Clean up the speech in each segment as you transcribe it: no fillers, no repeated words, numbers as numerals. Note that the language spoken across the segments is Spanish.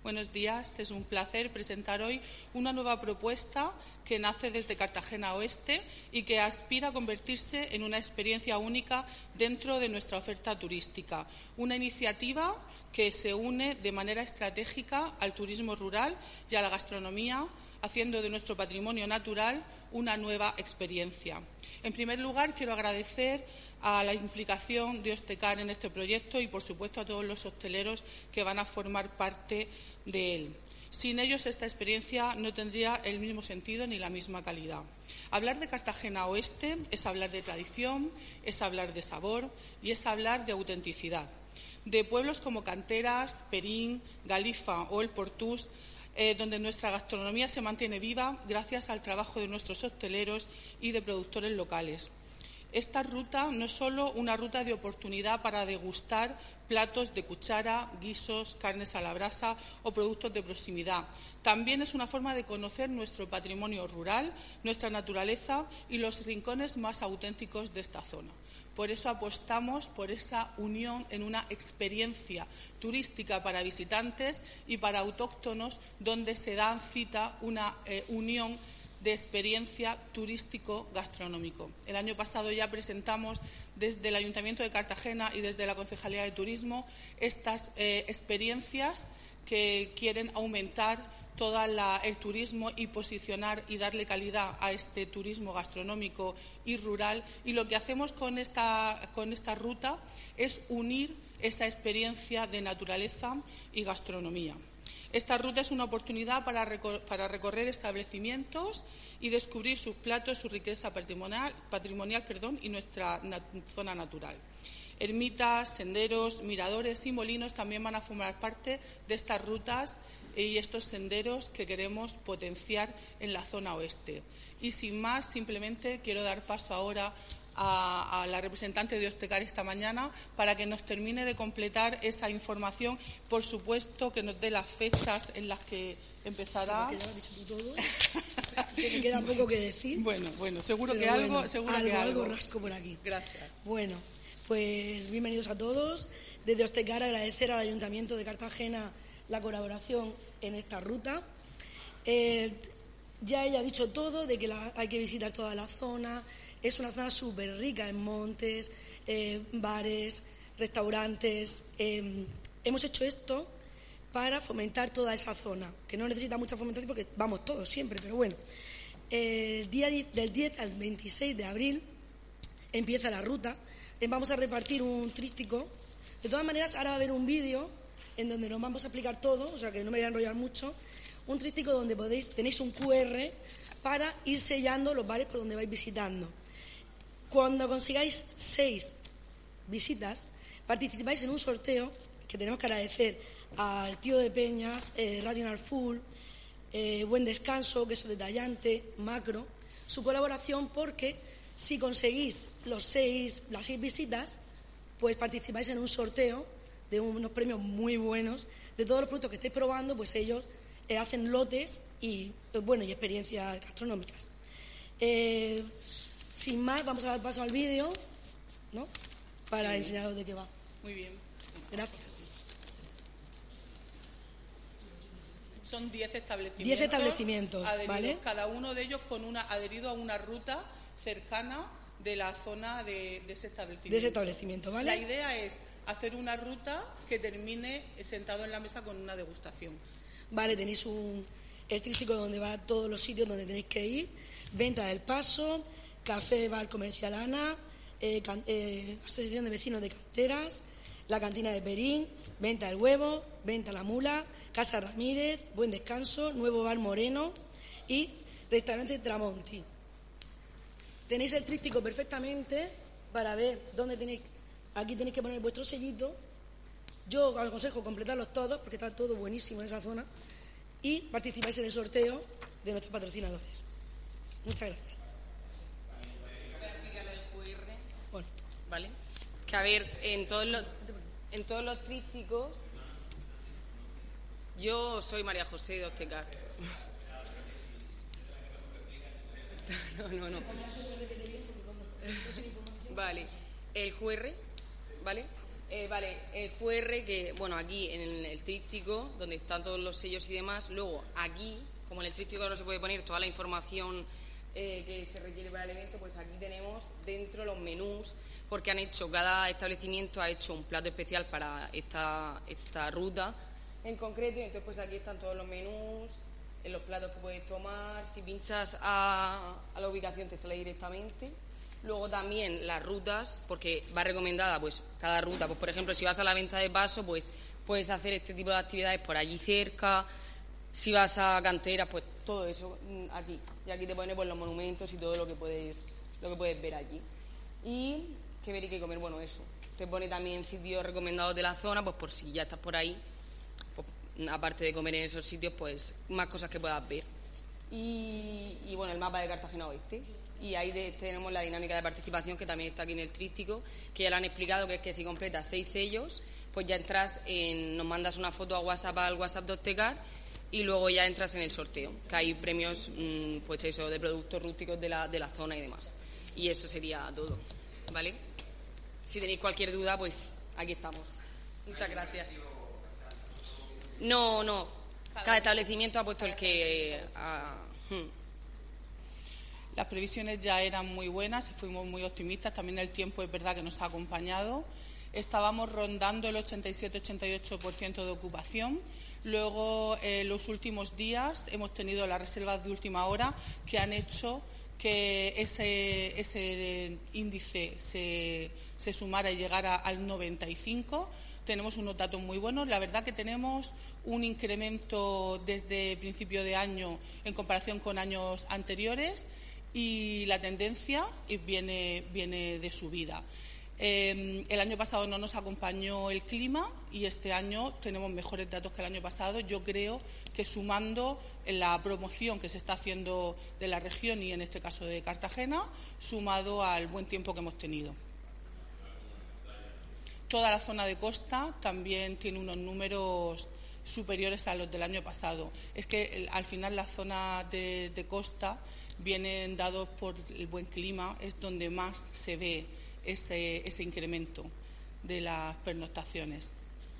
Buenos días. Es un placer presentar hoy una nueva propuesta que nace desde Cartagena Oeste y que aspira a convertirse en una experiencia única dentro de nuestra oferta turística. Una iniciativa que se une de manera estratégica al turismo rural y a la gastronomía, haciendo de nuestro patrimonio natural una nueva experiencia. En primer lugar, quiero agradecer a la implicación de Ostecar en este proyecto y, por supuesto, a todos los hosteleros que van a formar parte de él. Sin ellos, esta experiencia no tendría el mismo sentido ni la misma calidad. Hablar de Cartagena Oeste es hablar de tradición, es hablar de sabor y es hablar de autenticidad. De pueblos como Canteras, Perín, Galifa o El Portús, donde nuestra gastronomía se mantiene viva gracias al trabajo de nuestros hosteleros y de productores locales. Esta ruta no es solo una ruta de oportunidad para degustar platos de cuchara, guisos, carnes a la brasa o productos de proximidad. También es una forma de conocer nuestro patrimonio rural, nuestra naturaleza y los rincones más auténticos de esta zona. Por eso apostamos por esa unión en una experiencia turística para visitantes y para autóctonos, donde se da cita una unión de experiencia turístico-gastronómico. El año pasado ya presentamos desde el Ayuntamiento de Cartagena y desde la Concejalía de Turismo estas experiencias que quieren aumentar todo el turismo y posicionar y darle calidad a este turismo gastronómico y rural. Y lo que hacemos con esta ruta es unir esa experiencia de naturaleza y gastronomía. Esta ruta es una oportunidad para recorrer establecimientos y descubrir sus platos, su riqueza patrimonial y nuestra zona natural. Ermitas, senderos, miradores y molinos también van a formar parte de estas rutas y estos senderos que queremos potenciar en la zona oeste. Y sin más, simplemente quiero dar paso ahora a la representante de Ostecar esta mañana para que nos termine de completar esa información, por supuesto que nos dé las fechas en las que empezará. Sí, ya lo has dicho tú todo. Que me queda poco que decir. Bueno, seguro que algo. Algo rasco por aquí. Gracias. Bueno, pues bienvenidos a todos. Desde Ostecar agradecer al Ayuntamiento de Cartagena la colaboración en esta ruta. Ya ella ha dicho todo, de que hay que visitar toda la zona. Es una zona súper rica en montes, bares, restaurantes. Hemos hecho esto para fomentar toda esa zona, que no necesita mucha fomentación porque vamos todos siempre, pero bueno. Del 10 al 26 de abril empieza la ruta. Vamos a repartir un tríptico. De todas maneras, ahora va a haber un vídeo en donde nos vamos a explicar todo, o sea que no me voy a enrollar mucho. Un tríptico donde tenéis un QR para ir sellando los bares por donde vais visitando. Cuando consigáis 6 visitas, participáis en un sorteo que tenemos que agradecer al tío de Peñas, Radio Full, Buen Descanso, Queso Detallante, Macro, su colaboración, porque si conseguís las 6 visitas, pues participáis en un sorteo de unos premios muy buenos de todos los productos que estáis probando, pues ellos hacen lotes y experiencias gastronómicas. Sin más, vamos a dar paso al vídeo, ¿no? Para enseñaros de qué va. Muy bien. Gracias. Son 10 establecimientos. 10 establecimientos, ¿vale? Cada uno de ellos adherido a una ruta cercana de la zona de ese establecimiento. De ese establecimiento, ¿vale? La idea es hacer una ruta que termine sentado en la mesa con una degustación. Vale, tenéis el tríptico donde va a todos los sitios donde tenéis que ir. Venta del Paso, Café Bar Comercial Ana, Asociación de Vecinos de Canteras, la Cantina de Perín, Venta del Huevo, Venta La Mula, Casa Ramírez, Buen Descanso, Nuevo Bar Moreno y Restaurante Tramonti. Tenéis el tríptico perfectamente para ver dónde tenéis. Aquí tenéis que poner vuestro sellito. Yo os aconsejo completarlos todos porque está todo buenísimo en esa zona y participáis en el sorteo de nuestros patrocinadores. Muchas gracias. Voy a explicarle el QR. Bueno. ¿Vale? Que a ver, en todos los trípticos, yo soy María José de Ostecar. No. Vale. El QR, ¿vale? Vale, el QR que, bueno, aquí en el tríptico, donde están todos los sellos y demás, luego aquí, como en el tríptico no se puede poner toda la información que se requiere para el evento, pues aquí tenemos dentro los menús, porque cada establecimiento ha hecho un plato especial para esta ruta en concreto, y entonces pues aquí están todos los menús, los platos que puedes tomar, si pinchas a la ubicación te sale directamente. Luego también las rutas, porque va recomendada pues cada ruta, pues por ejemplo si vas a la venta de paso, pues puedes hacer este tipo de actividades por allí cerca. Si vas a canteras, pues todo eso aquí. Y aquí te pone pues los monumentos y todo lo que puedes ver allí. Y qué ver y qué comer, bueno, eso. Te pone también sitios recomendados de la zona, pues por si ya estás por ahí, pues, aparte de comer en esos sitios, pues más cosas que puedas ver. Y bueno, el mapa de Cartagena Oeste. Y ahí tenemos la dinámica de participación, que también está aquí en el tríptico, que ya lo han explicado, que es que si completas 6 sellos, pues ya entras nos mandas una foto a WhatsApp al WhatsApp de Octecar, y luego ya entras en el sorteo, que hay premios, pues eso, de productos rústicos de la zona y demás. Y eso sería todo, ¿vale? Si tenéis cualquier duda, pues aquí estamos. Muchas gracias. No. Cada establecimiento ha puesto el que... Las previsiones ya eran muy buenas, fuimos muy optimistas, también el tiempo es verdad que nos ha acompañado. Estábamos rondando el 87-88% de ocupación. Luego, los últimos días hemos tenido las reservas de última hora que han hecho que ese índice se sumara y llegara al 95%. Tenemos unos datos muy buenos. La verdad que tenemos un incremento desde principio de año en comparación con años anteriores, y la tendencia viene de subida. El año pasado no nos acompañó el clima y este año tenemos mejores datos que el año pasado. Yo creo que sumando la promoción que se está haciendo de la región y en este caso de Cartagena, sumado al buen tiempo que hemos tenido. Toda la zona de costa también tiene unos números superiores a los del año pasado. Es que al final la zona de costa vienen dados por el buen clima, es donde más se ve ese incremento de las pernoctaciones.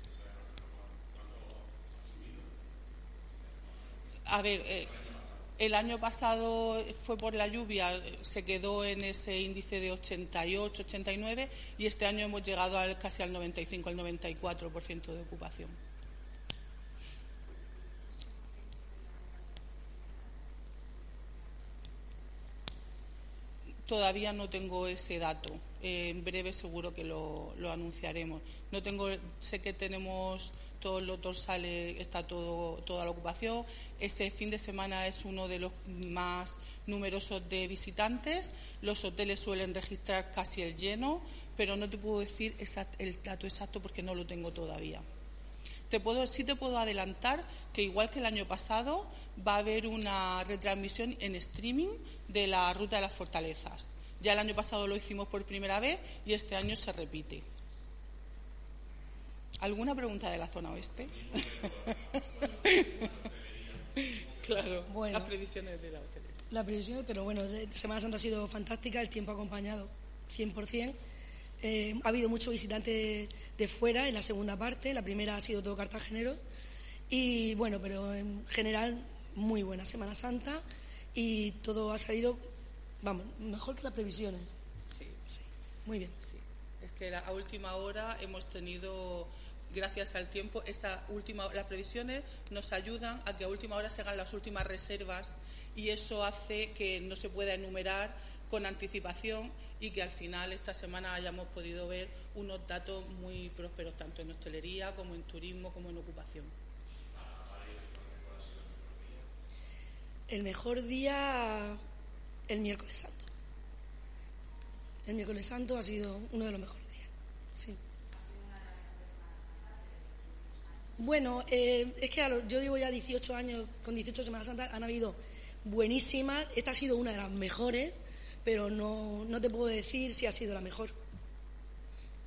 A ver, el año pasado fue por la lluvia, se quedó en ese índice de 88, 89, y este año hemos llegado casi al 95, al 94% de ocupación. Todavía no tengo ese dato. En breve seguro que lo anunciaremos. Sé que tenemos todos los dorsales, está toda la ocupación. Este fin de semana es uno de los más numerosos de visitantes. Los hoteles suelen registrar casi el lleno, pero no te puedo decir el dato exacto porque no lo tengo todavía. Sí te puedo adelantar que igual que el año pasado va a haber una retransmisión en streaming de la Ruta de las Fortalezas. Ya el año pasado lo hicimos por primera vez y este año se repite. ¿Alguna pregunta de la zona oeste? Claro, bueno, las previsiones de la hostelería. Las previsiones, pero bueno, Semana Santa ha sido fantástica, el tiempo ha acompañado 100%. Ha habido muchos visitantes de fuera en la segunda parte, la primera ha sido todo cartagenero y bueno, pero en general muy buena Semana Santa y todo ha salido, mejor que las previsiones. Sí, muy bien. Sí. Es que a última hora hemos tenido, gracias al tiempo, las previsiones nos ayudan a que a última hora se hagan las últimas reservas y eso hace que no se pueda enumerar con anticipación y que al final esta semana hayamos podido ver unos datos muy prósperos tanto en hostelería como en turismo como en ocupación. El mejor día, el miércoles santo. El miércoles santo ha sido uno de los mejores días. Sí. Bueno, es que yo llevo ya 18 años, con 18 Semanas Santas han habido buenísimas. Esta ha sido una de las mejores, pero no te puedo decir si ha sido la mejor.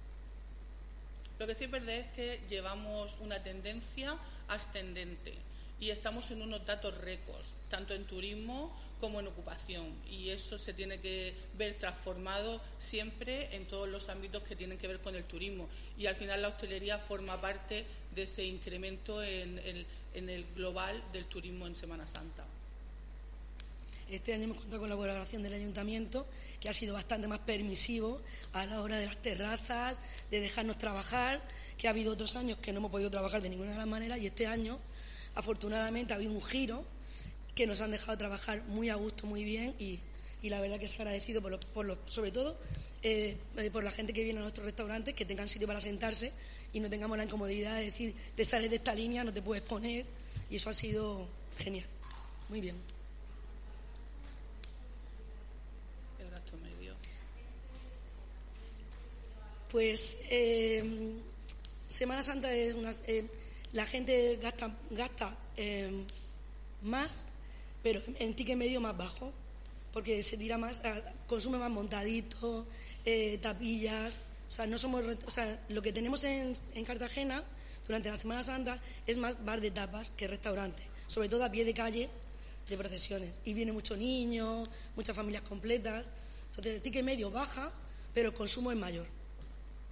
Lo que sí es verdad es que llevamos una tendencia ascendente y estamos en unos datos récords, tanto en turismo como en ocupación, y eso se tiene que ver transformado siempre en todos los ámbitos que tienen que ver con el turismo, y al final la hostelería forma parte de ese incremento en el global del turismo en Semana Santa. Este año hemos contado con la colaboración del Ayuntamiento, que ha sido bastante más permisivo a la hora de las terrazas, de dejarnos trabajar, que ha habido otros años que no hemos podido trabajar de ninguna de las maneras, y este año, afortunadamente, ha habido un giro que nos han dejado trabajar muy a gusto, muy bien, y la verdad que es agradecido sobre todo por la gente que viene a nuestros restaurantes, que tengan sitio para sentarse y no tengamos la incomodidad de decir, te sales de esta línea, no te puedes poner, y eso ha sido genial. Muy bien. El gasto medio. Pues Semana Santa es la gente gasta más, pero en ticket medio más bajo, porque se tira más, consume más montadito, tapillas. O sea, lo que tenemos en Cartagena durante la Semana Santa es más bar de tapas que restaurante, sobre todo a pie de calle de procesiones. Y viene mucho niño, muchas familias completas. Entonces el ticket medio baja, pero el consumo es mayor.